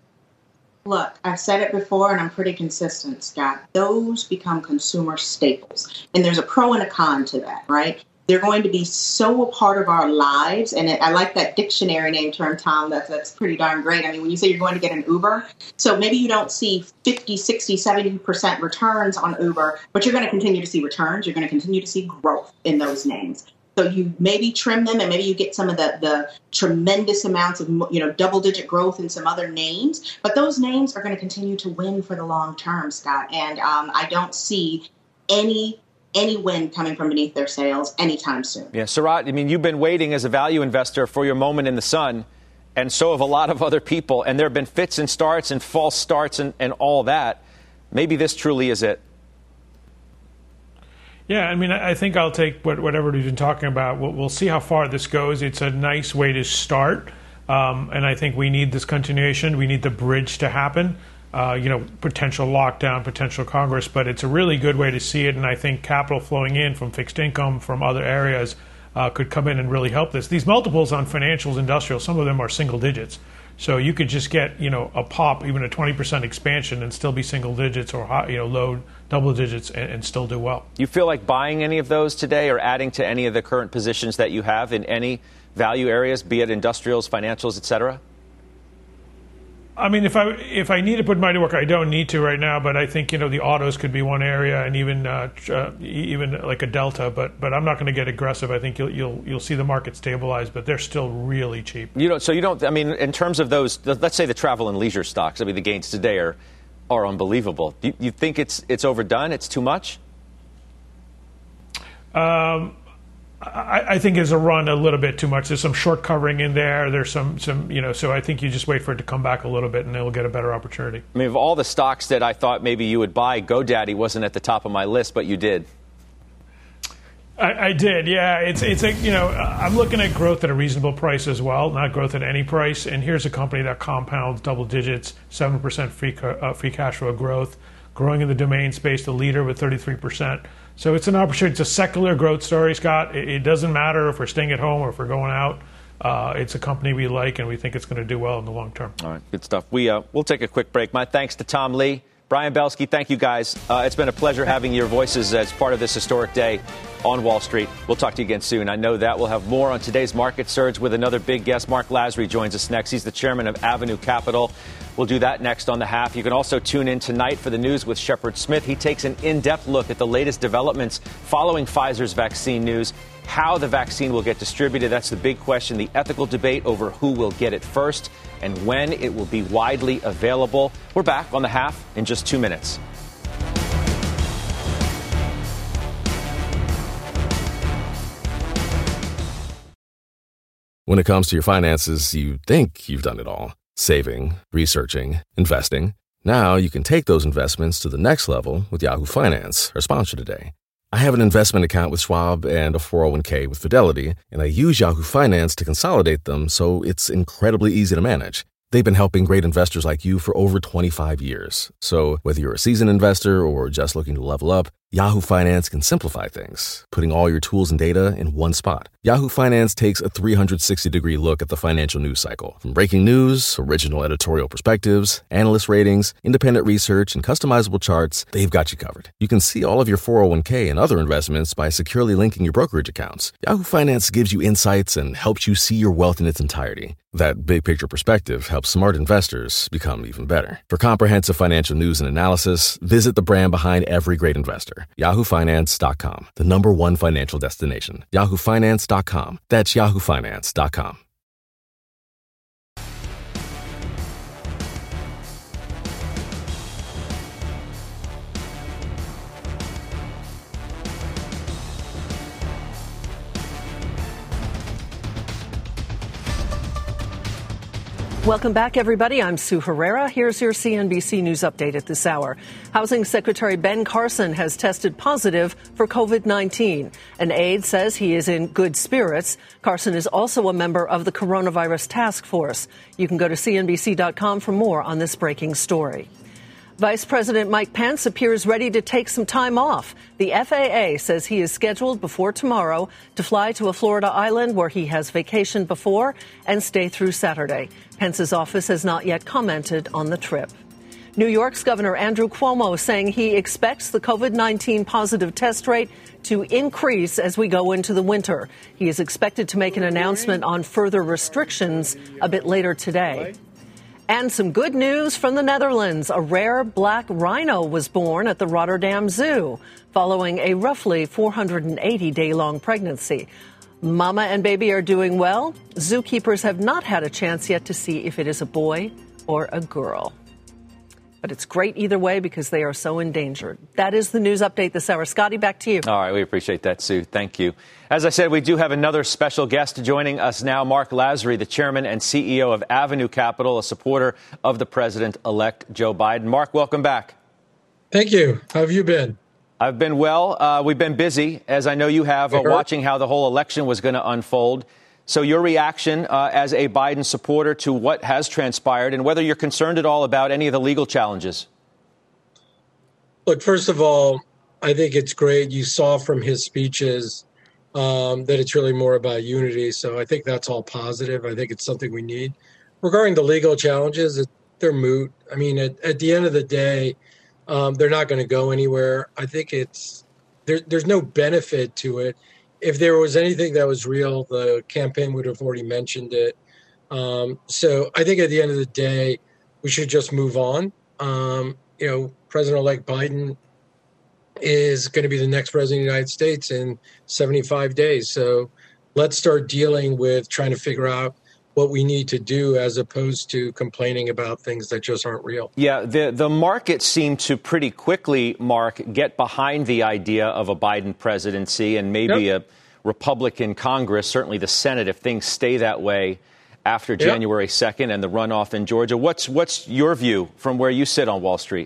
Look, I've said it before, and I'm pretty consistent, Scott. Those become consumer staples, and there's a pro and a con to that, right? They're going to be so a part of our lives. And it, I like that dictionary name term, Tom. That's, that's pretty darn great. I mean, when you say you're going to get an Uber, so maybe you don't see fifty, sixty, seventy percent returns on Uber, but you're going to continue to see returns. You're going to continue to see growth in those names. So you maybe trim them and maybe you get some of the, the tremendous amounts of, you know, double digit growth in some other names. But those names are going to continue to win for the long term, Scott. And um, I don't see any any win coming from beneath their sails anytime soon. Yeah, Sarat, I mean, you've been waiting as a value investor for your moment in the sun, and so have a lot of other people. And there have been fits and starts and false starts and, and all that. Maybe this truly is it. Yeah, I mean, I think I'll take what, whatever we've been talking about. We'll, we'll see how far this goes. It's a nice way to start. Um, and I think we need this continuation. We need the bridge to happen. Uh, you know, potential lockdown, potential Congress, but it's a really good way to see it. And I think capital flowing in from fixed income, from other areas, uh, could come in and really help this. These multiples on financials, industrial, some of them are single digits. So you could just get, you know, a pop, even a twenty percent expansion and still be single digits or, high, you know, low double digits and, and still do well. You feel like buying any of those today or adding to any of the current positions that you have in any value areas, be it industrials, financials, et cetera? I mean, if I if I need to put money to work, I don't need to right now. But I think, you know, the autos could be one area, and even uh, uh, even like a Delta. But but I'm not going to get aggressive. I think you'll you'll you'll see the market stabilize, but they're still really cheap. You don't. So you don't. I mean, in terms of those, let's say the travel and leisure stocks. I mean, the gains today are are unbelievable. You, you think it's it's overdone? It's too much? Um. I, I think it's a run a little bit too much. There's some short covering in there. There's some, some, you know, so I think you just wait for it to come back a little bit and it'll get a better opportunity. I mean, of all the stocks that I thought maybe you would buy, GoDaddy wasn't at the top of my list, but you did. I, I did, yeah. It's, it's a, you know, I'm looking at growth at a reasonable price as well, not growth at any price. And here's a company that compounds double digits, seven percent free, uh, free cash flow growth, growing in the domain space, the leader with thirty-three percent. So it's an opportunity. It's a secular growth story, Scott. It, it doesn't matter if we're staying at home or if we're going out. Uh, it's a company we like, and we think it's going to do well in the long term. All right, good stuff. We, uh, we'll take a quick break. My thanks to Tom Lee, Brian Belsky. Thank you, guys. Uh, it's been a pleasure having your voices as part of this historic day on Wall Street. We'll talk to you again soon. I know that. We'll have more on today's market surge with another big guest. Mark Lasry joins us next. He's the chairman of Avenue Capital. We'll do that next on The Half. You can also tune in tonight for the news with Shepard Smith. He takes an in-depth look at the latest developments following Pfizer's vaccine news, how the vaccine will get distributed. That's the big question, the ethical debate over who will get it first and when it will be widely available. We're back on The Half in just two minutes. When it comes to your finances, you think you've done it all. Saving, researching, investing. Now you can take those investments to the next level with Yahoo Finance, our sponsor today. I have an investment account with Schwab and a four oh one k with Fidelity, and I use Yahoo Finance to consolidate them so it's incredibly easy to manage. They've been helping great investors like you for over twenty-five years. So whether you're a seasoned investor or just looking to level up, Yahoo Finance can simplify things, putting all your tools and data in one spot. Yahoo Finance takes a three sixty degree look at the financial news cycle. From breaking news, original editorial perspectives, analyst ratings, independent research, and customizable charts, they've got you covered. You can see all of your four oh one k and other investments by securely linking your brokerage accounts. Yahoo Finance gives you insights and helps you see your wealth in its entirety. That big picture perspective helps smart investors become even better. For comprehensive financial news and analysis, visit the brand behind every great investor. yahoo finance dot com, the number one financial destination. yahoo finance dot com. That's yahoo finance dot com. Welcome back, everybody. I'm Sue Herrera. Here's your C N B C News update at this hour. Housing Secretary Ben Carson has tested positive for COVID nineteen. An aide says he is in good spirits. Carson is also a member of the coronavirus task force. You can go to C N B C dot com for more on this breaking story. Vice President Mike Pence appears ready to take some time off. The F A A says he is scheduled before tomorrow to fly to a Florida island where he has vacationed before and stay through Saturday. Pence's office has not yet commented on the trip. New York's Governor Andrew Cuomo saying he expects the COVID nineteen positive test rate to increase as we go into the winter. He is expected to make an announcement on further restrictions a bit later today. And some good news from the Netherlands. A rare black rhino was born at the Rotterdam Zoo following a roughly four hundred eighty day long pregnancy. Mama and baby are doing well. Zookeepers have not had a chance yet to see if it is a boy or a girl. But it's great either way because they are so endangered. That is the news update this hour. Scotty, back to you. All right, we appreciate that, Sue. Thank you. As I said, we do have another special guest joining us now, Mark Lasry, the chairman and C E O of Avenue Capital, a supporter of the president-elect Joe Biden. Mark, welcome back. Thank you. How have you been? I've been well. Uh, we've been busy, as I know you have, uh, watching how the whole election was going to unfold. So your reaction uh, as a Biden supporter to what has transpired and whether you're concerned at all about any of the legal challenges? Look, first of all, I think it's great. You saw from his speeches um, that it's really more about unity. So I think that's all positive. I think it's something we need. Regarding the legal challenges, it, they're moot. I mean, at, at the end of the day, um, they're not going to go anywhere. I think it's there, there's no benefit to it. If there was anything that was real, the campaign would have already mentioned it. Um, so I think at the end of the day, we should just move on. Um, you know, President-elect Biden is going to be the next president of the United States in seventy-five days. So let's start dealing with trying to figure out what we need to do as opposed to complaining about things that just aren't real. Yeah, the, the market seemed to pretty quickly, Mark, get behind the idea of a Biden presidency and maybe yep. a Republican Congress, certainly the Senate, if things stay that way after yep. January second and the runoff in Georgia. What's what's your view from where you sit on Wall Street?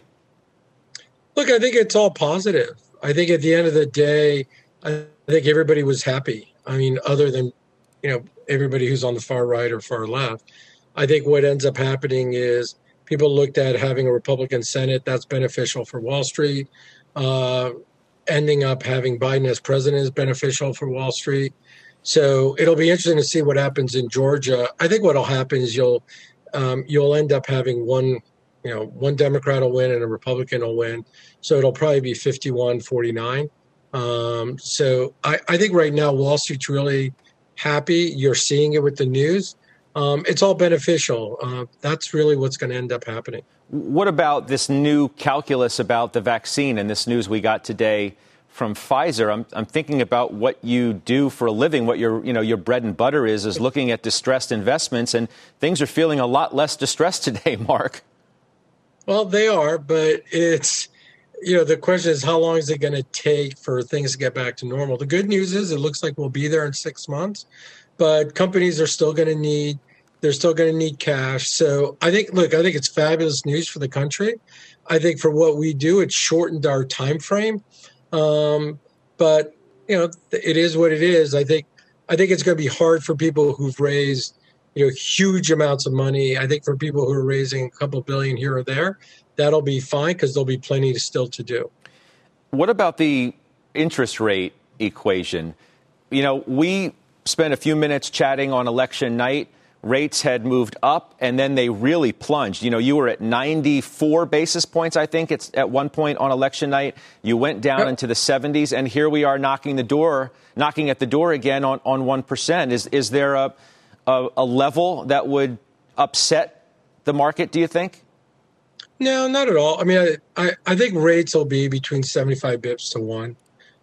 Look, I think it's all positive. I think at the end of the day, I think everybody was happy. I mean, other than, you know, everybody who's on the far right or far left. I think what ends up happening is people looked at having a Republican Senate. That's beneficial for Wall Street. Uh, ending up having Biden as president is beneficial for Wall Street. So it'll be interesting to see what happens in Georgia. I think what'll happen is you'll um, you'll end up having one, you know, one Democrat will win and a Republican will win. So it'll probably be fifty-one forty-nine. Um, so I, I think right now Wall Street's really happy. You're seeing it with the news. Um, it's all beneficial. Uh, that's really what's going to end up happening. What about this new calculus about the vaccine and this news we got today from Pfizer? I'm, I'm thinking about what you do for a living, what your, you know, your bread and butter is, is looking at distressed investments, and things are feeling a lot less distressed today, Mark. Well, they are, but it's, you know, the question is how long is it going to take for things to get back to normal? The good news is it looks like we'll be there in six months, but companies are still going to need, they're still going to need cash. So I think, look, I think it's fabulous news for the country. I think for what we do, it's shortened our time frame. Um, but, you know, it is what it is. I think, I think it's going to be hard for people who've raised, you know, huge amounts of money. I think for people who are raising a couple billion here or there, that'll be fine because there'll be plenty to still to do. What about the interest rate equation? You know, we spent a few minutes chatting on election night. Rates had moved up, and then they really plunged. You know, you were at ninety-four basis points, I think it's at one point on election night. You went down yep. into the seventies, and here we are knocking the door, knocking at the door again on, on one percent. Is is there a, a a level that would upset the market, do you think? No, not at all. I mean, I, I, I think rates will be between seventy-five bips to one.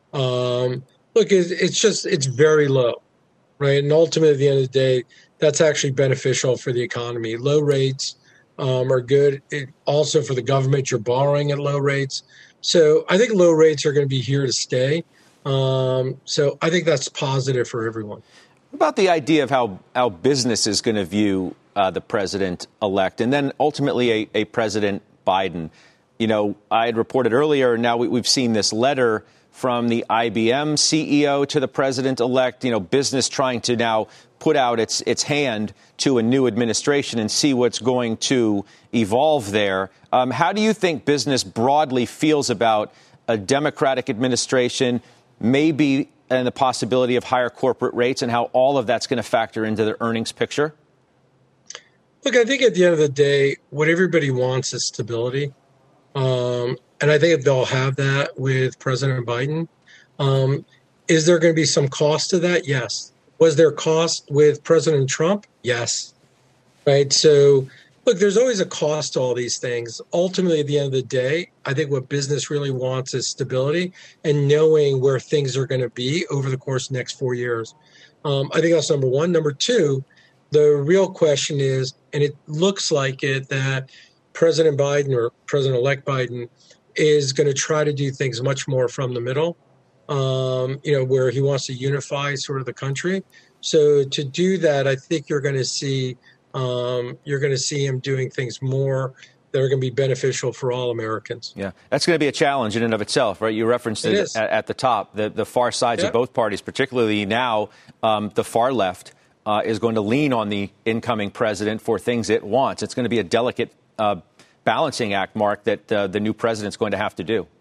Um, look, it's, it's just, it's very low, right? And ultimately, at the end of the day, that's actually beneficial for the economy. Low rates um, are good. It, also for the government, you're borrowing at low rates. So I think low rates are going to be here to stay. Um, so I think that's positive for everyone. What about the idea of how, how business is going to view uh, the president-elect and then ultimately a, a President Biden? You know, I had reported earlier, now we, we've seen this letter from the I B M C E O to the president-elect, you know, business trying to now put out its its hand to a new administration and see what's going to evolve there. Um, how do you think business broadly feels about a Democratic administration, maybe and the possibility of higher corporate rates, and how all of that's going to factor into the earnings picture? Look, I think at the end of the day, what everybody wants is stability. Um, and I think they'll have that with President Biden. Um, is there going to be some cost to that? Yes. Was there cost with President Trump? Yes. Right. So, look, there's always a cost to all these things. Ultimately, at the end of the day, I think what business really wants is stability and knowing where things are going to be over the course of the next four years. Um, I think that's number one. Number two, the real question is, and it looks like it, that President Biden or President-elect Biden is going to try to do things much more from the middle, um, you know, where he wants to unify sort of the country. So to do that, I think you're going to see um, you're going to see him doing things more that are going to be beneficial for all Americans. Yeah, that's going to be a challenge in and of itself, right? You referenced it, it at, at the top, the, the far sides yeah. of both parties, particularly now um, the far left uh, is going to lean on the incoming president for things it wants. It's going to be a delicate uh, balancing act, Mark, that uh, the new president's going to have to do.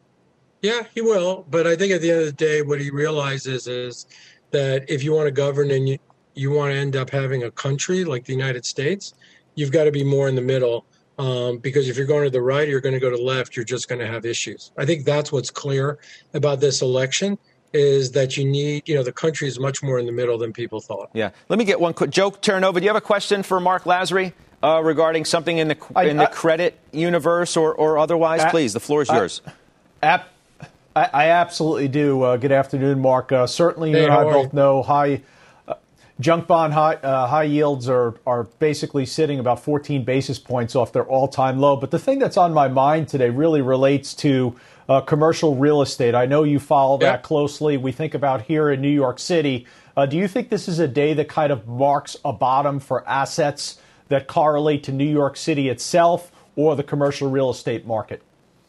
Yeah, he will. But I think at the end of the day, what he realizes is that if you want to govern and you, you want to end up having a country like the United States, you've got to be more in the middle. Um, because if you're going to the right, or you're going to go to the left, you're just going to have issues. I think that's what's clear about this election is that you need, you know, the country is much more in the middle than people thought. Yeah. Let me get one quick. Joe Terranova, do you have a question for Mark Lazary? Uh, regarding something in the in the I, credit universe or, or otherwise, I, please, the floor is I, yours. I, I absolutely do. Uh, good afternoon, Mark. Uh, certainly, you hey, and I both know high uh, junk bond high, uh, high yields are are basically sitting about fourteen basis points off their all-time low. But the thing that's on my mind today really relates to uh, commercial real estate. I know you follow that yep. closely. We think about here in New York City. Uh, do you think this is a day that kind of marks a bottom for assets that correlate to New York City itself or the commercial real estate market?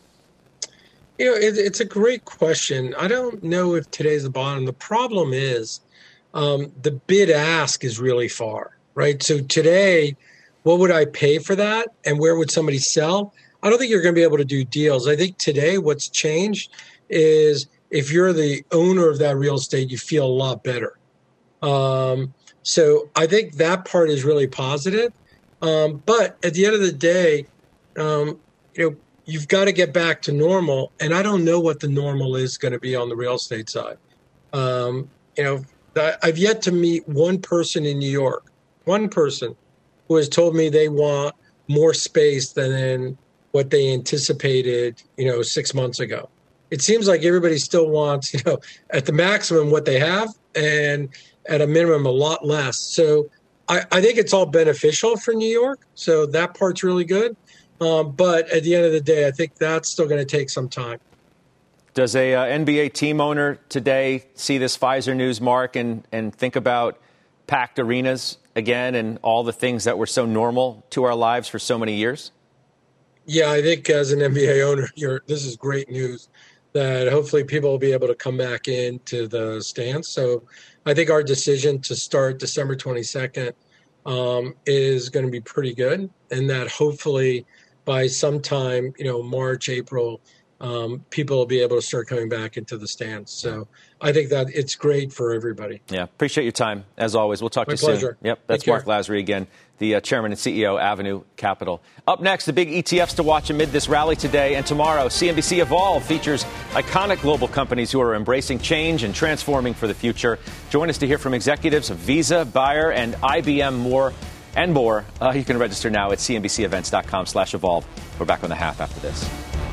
You know, it, it's a great question. I don't know if today's the bottom. The problem is um, the bid ask is really far, right? So today, what would I pay for that and where would somebody sell? I don't think you're going to be able to do deals. I think today what's changed is if you're the owner of that real estate, you feel a lot better. Um, so I think that part is really positive. Um, but at the end of the day, um, you know, you've got to get back to normal. And I don't know what the normal is going to be on the real estate side. Um, you know, I've yet to meet one person in New York, one person who has told me they want more space than what they anticipated, you know, six months ago. It seems like everybody still wants, you know, at the maximum what they have and at a minimum a lot less. So I, I think it's all beneficial for New York. So that part's really good. Um, but at the end of the day, I think that's still going to take some time. Does a uh, N B A team owner today see this Pfizer news, Mark, and, and think about packed arenas again and all the things that were so normal to our lives for so many years? Yeah, I think as an N B A owner, you're, this is great news that hopefully people will be able to come back into the stands. So I think our decision to start December twenty-second um, is going to be pretty good, and that hopefully by sometime, you know, March, April, um, people will be able to start coming back into the stands. So I think that it's great for everybody. Yeah, appreciate your time, as always. We'll talk My to you pleasure. soon. Yep, that's Take Mark care. Lasry again, the uh, chairman and C E O, Avenue Capital. Up next, the big E T Fs to watch amid this rally today and tomorrow. C N B C Evolve features iconic global companies who are embracing change and transforming for the future. Join us to hear from executives of Visa, Bayer, and I B M more and more. Uh, you can register now at cnbcevents.com slash evolve. We're back on the half after this.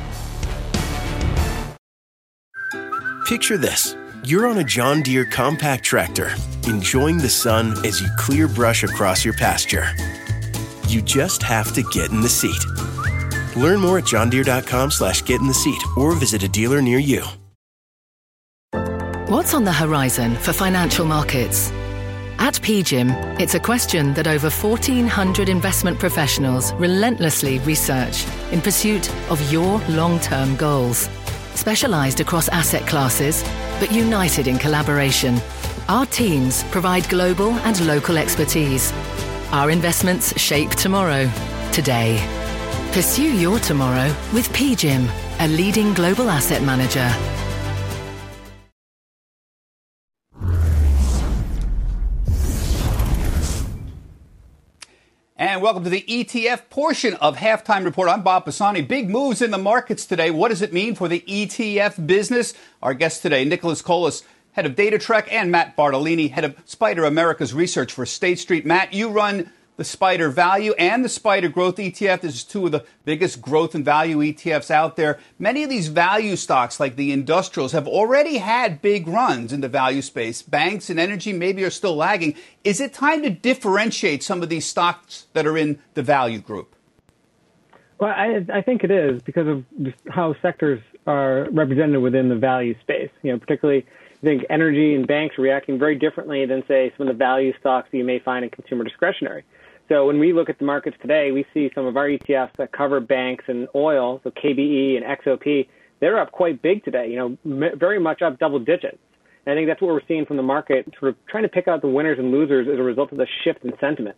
Picture this. You're on a John Deere compact tractor, enjoying the sun as you clear brush across your pasture. You just have to get in the seat. Learn more at johndeere.com slash get in the seat or visit a dealer near you. What's on the horizon for financial markets? At P G I M, it's a question that over fourteen hundred investment professionals relentlessly research in pursuit of your long-term goals. Specialized across asset classes, but united in collaboration, our teams provide global and local expertise. Our investments shape tomorrow, today. Pursue your tomorrow with P G I M, a leading global asset manager. And welcome to the E T F portion of Halftime Report. I'm Bob Pisani. Big moves in the markets today. What does it mean for the E T F business? Our guests today, Nicholas Colas, head of DataTrek, and Matt Bartolini, head of Spider America's research for State Street. Matt, you run the Spider Value and the Spider Growth E T F. This is two of the biggest growth and value E T Fs out there. Many of these value stocks, like the industrials, have already had big runs in the value space. Banks and energy maybe are still lagging. Is it time to differentiate some of these stocks that are in the value group? Well, I, I think it is because of how sectors are represented within the value space. You know, particularly, I think energy and banks are reacting very differently than, say, some of the value stocks that you may find in consumer discretionary. So when we look at the markets today, we see some of our E T Fs that cover banks and oil, so K B E and X O P, they're up quite big today, you know, very much up double digits. And I think that's what we're seeing from the market, sort of trying to pick out the winners and losers as a result of the shift in sentiment.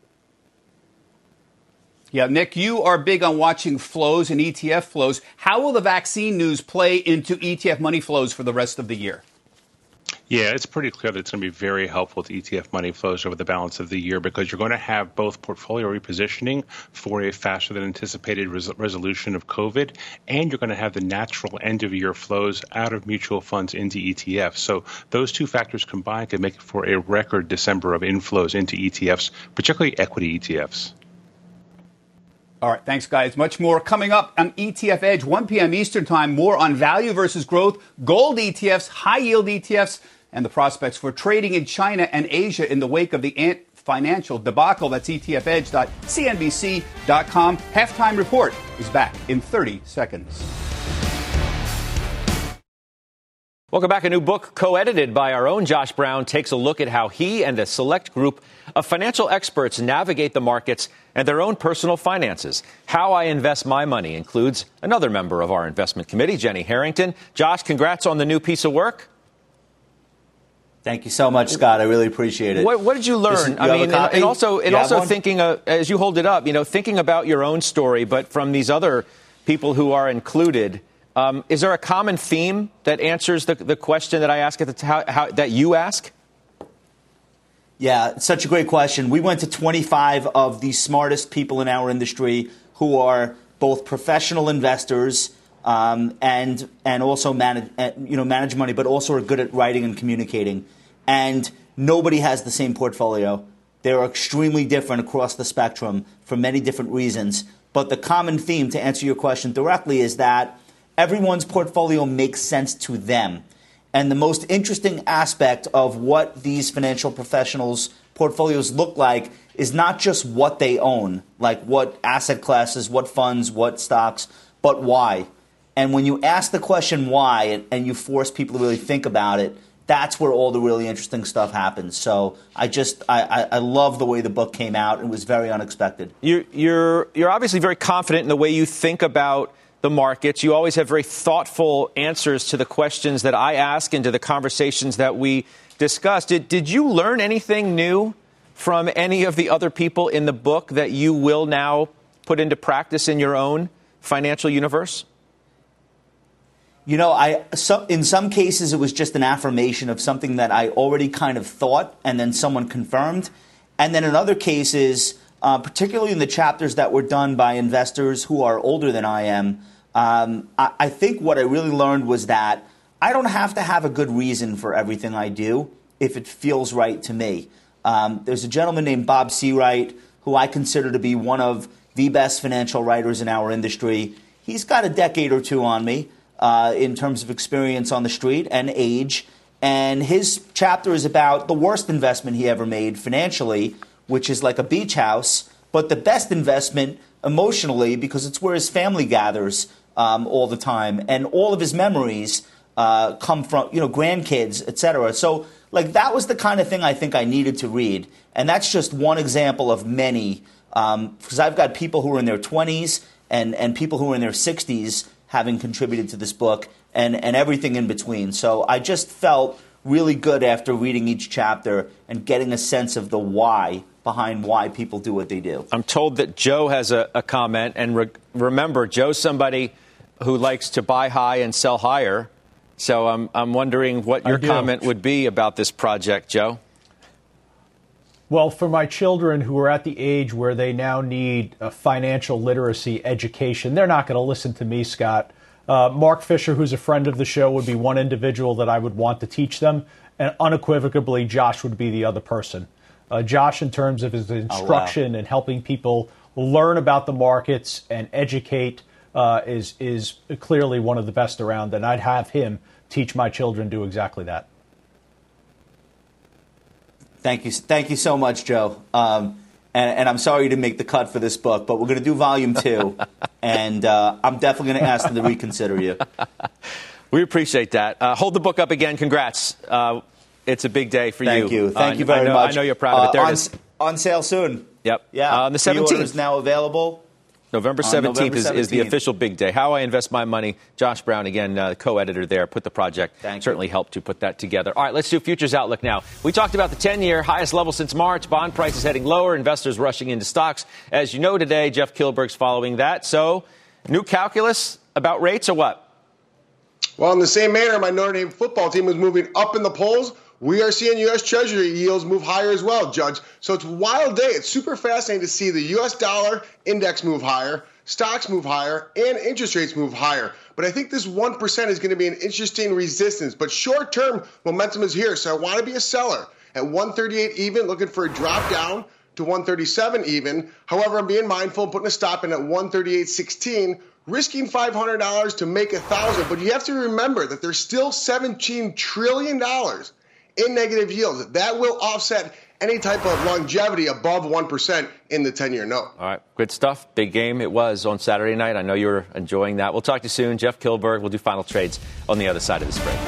Yeah, Nick, you are big on watching flows and E T F flows. How will the vaccine news play into E T F money flows for the rest of the year? Yeah, it's pretty clear that it's going to be very helpful to E T F money flows over the balance of the year because you're going to have both portfolio repositioning for a faster than anticipated res- resolution of COVID, and you're going to have the natural end of year flows out of mutual funds into E T Fs. So those two factors combined could make it for a record December of inflows into E T Fs, particularly equity E T Fs. All right, thanks, guys. Much more coming up on E T F Edge, one p.m. Eastern Time. More on value versus growth, gold E T Fs, high-yield E T Fs, and the prospects for trading in China and Asia in the wake of the Ant Financial debacle. That's E T F edge dot C N B C dot com. Halftime Report is back in thirty seconds. Welcome back. A new book co-edited by our own Josh Brown takes a look at how he and a select group of financial experts navigate the markets and their own personal finances. How I Invest My Money includes another member of our investment committee, Jenny Harrington. Josh, congrats on the new piece of work. Thank you so much, Scott. I really appreciate it. What, what did you learn? Listen, you I mean, and, and also, and also thinking, uh, as you hold it up, you know, thinking about your own story, but from these other people who are included. Um, is there a common theme that answers the, the question that I ask at the t- how, how, that you ask? Yeah, it's such a great question. We went to twenty-five of the smartest people in our industry who are both professional investors um, and and also manage uh, you know manage money, but also are good at writing and communicating. And nobody has the same portfolio. They're extremely different across the spectrum for many different reasons. But the common theme, to answer your question directly, is that everyone's portfolio makes sense to them. And the most interesting aspect of what these financial professionals' portfolios look like is not just what they own, like what asset classes, what funds, what stocks, but why. And when you ask the question why and, and you force people to really think about it, that's where all the really interesting stuff happens. So I just I, I, I love the way the book came out. It was very unexpected. You're, you're, you're obviously very confident in the way you think about the markets. You always have very thoughtful answers to the questions that I ask and to the conversations that we discussed. Did, did you learn anything new from any of the other people in the book that you will now put into practice in your own financial universe? You know, I so, in some cases it was just an affirmation of something that I already kind of thought, and then someone confirmed. And then in other cases, uh, particularly in the chapters that were done by investors who are older than I am, um, I, I think what I really learned was that I don't have to have a good reason for everything I do if it feels right to me. Um, there's a gentleman named Bob Seawright who I consider to be one of the best financial writers in our industry. He's got a decade or two on me. Uh, in terms of experience on the street and age. And his chapter is about the worst investment he ever made financially, which is like a beach house, but the best investment emotionally because it's where his family gathers um, all the time. And all of his memories uh, come from, you know, grandkids, et cetera. So, like, that was the kind of thing I think I needed to read. And that's just one example of many, um, because I've got people who are in their twenties and, and people who are in their sixties having contributed to this book, and, and everything in between. So I just felt really good after reading each chapter and getting a sense of the why behind why people do what they do. I'm told that Joe has a, a comment, and re- remember, Joe's somebody who likes to buy high and sell higher. So I'm, I'm wondering what your comment would be about this project, Joe. Well, for my children who are at the age where they now need a financial literacy education, they're not going to listen to me, Scott. Uh, Mark Fisher, who's a friend of the show, would be one individual that I would want to teach them. And unequivocally, Josh would be the other person. Uh, Josh, in terms of his instruction oh, wow. and helping people learn about the markets and educate, uh, is, is clearly one of the best around. And I'd have him teach my children do exactly that. Thank you. Thank you so much, Joe. Um, and, and I'm sorry you didn't make the cut for this book, but we're going to do volume two. and uh, I'm definitely going to ask them to reconsider you. We appreciate that. Uh, hold the book up again. Congrats. Uh, it's a big day for Thank you. you. Thank uh, you very I know, much. I know you're proud of it. There uh, on, it is. On sale soon. Yep. Yeah. Uh, on the seventeenth. Pre-orders now available. November seventeenth is, is the official big day. How I Invest My Money. Josh Brown, again, uh, co-editor there, put the project. Thank certainly you. helped to put that together. All right, let's do futures outlook now. We talked about the ten-year highest level since March. Bond prices heading lower. Investors rushing into stocks. As you know today, Jeff Kilberg's following that. So, new calculus about rates or what? Well, in the same manner, my Notre Dame football team is moving up in the polls. We are seeing U S Treasury yields move higher as well, Judge. So it's a wild day. It's super fascinating to see the U S dollar index move higher, stocks move higher, and interest rates move higher. But I think this one percent is going to be an interesting resistance. But short-term momentum is here, so I want to be a seller. At one thirty-eight even, looking for a drop down to one thirty-seven even. However, I'm being mindful, putting a stop in at one thirty-eight sixteen, risking five hundred dollars to make one thousand dollars. But you have to remember that there's still seventeen trillion dollars in negative yields. That will offset any type of longevity above one percent in the ten-year note. All right, good stuff. Big game it was on Saturday night. I know you were enjoying that. We'll talk to you soon. Jeff Kilberg. We'll do final trades on the other side of this break.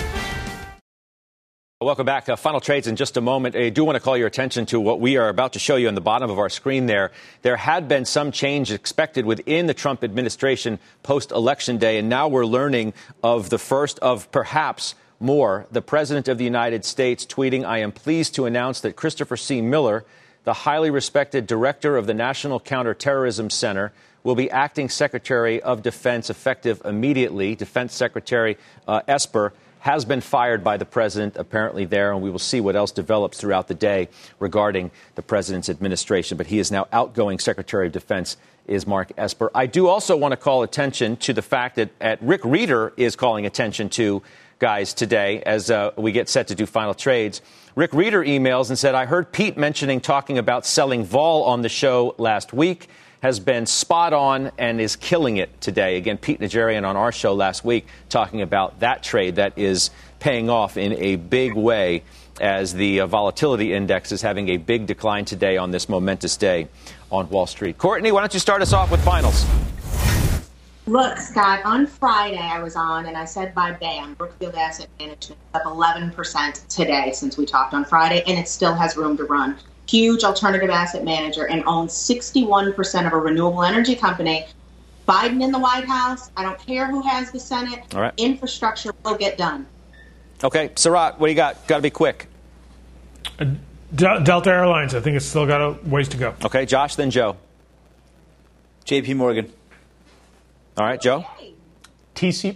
Welcome back. Uh, final trades in just a moment. I do want to call your attention to what we are about to show you on the bottom of our screen there. There had been some change expected within the Trump administration post-election day, and now we're learning of the first of perhaps more. The President of the United States tweeting, "I am pleased to announce that Christopher C. Miller, the highly respected director of the National Counterterrorism Center, will be acting Secretary of Defense effective immediately." Defense Secretary uh, Esper has been fired by the president apparently there, and we will see what else develops throughout the day regarding the president's administration. But he is now outgoing Secretary of Defense, is Mark Esper. I do also want to call attention to the fact that at Rick Reeder is calling attention to guys today as uh, we get set to do final trades. Rick Reeder emails and said, "I heard Pete mentioning talking about selling vol on the show last week. Has been spot on and is killing it today." Again, Pete Najarian on our show last week talking about that trade that is paying off in a big way as the uh, volatility index is having a big decline today on this momentous day on Wall Street. Courtney, why don't you start us off with finals? Look, Scott, on Friday I was on and I said buy B A M, Brookfield Asset Management, up eleven percent today since we talked on Friday, and it still has room to run. Huge alternative asset manager and owns sixty-one percent of a renewable energy company. Biden in the White House, I don't care who has the Senate, all right. Infrastructure will get done. Okay, Sarat, what do you got? Got to be quick. Uh, De- Delta Airlines, I think it's still got a ways to go. Okay, Josh, then Joe. J P Morgan. All right, Joe. T C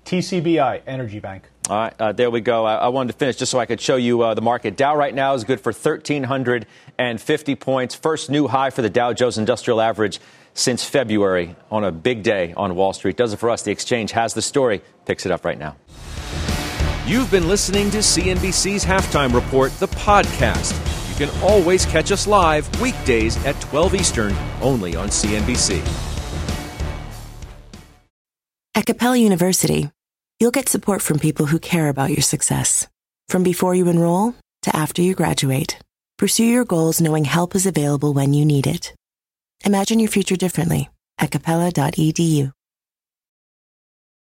T C B I, Energy Bank. All right, uh, there we go. I, I wanted to finish just so I could show you uh, the market. Dow right now is good for one thousand three hundred fifty points. First new high for the Dow Jones Industrial Average since February on a big day on Wall Street. Does it for us. The Exchange has the story. Picks it up right now. You've been listening to C N B C's Halftime Report, the podcast. You can always catch us live weekdays at twelve Eastern, only on C N B C. At Capella University, you'll get support from people who care about your success. From before you enroll to after you graduate, pursue your goals knowing help is available when you need it. Imagine your future differently at capella dot e d u.